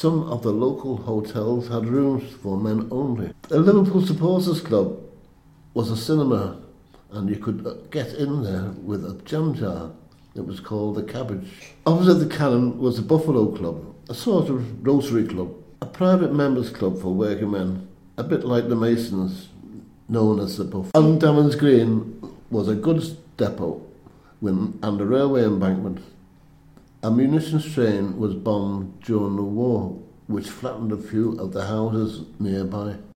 Some of the local hotels had rooms for men only. The Liverpool Supporters Club was a cinema, and you could get in there with a jam jar. It was called the Cabbage. Opposite the Cannon was the Buffalo Club, a sort of Rotary club, a private members' club for working men, a bit like the Masons, known as the Buff. On Davins Green was a goods depot and a railway embankment. A munitions train was bombed during the war, which flattened a few of the houses nearby.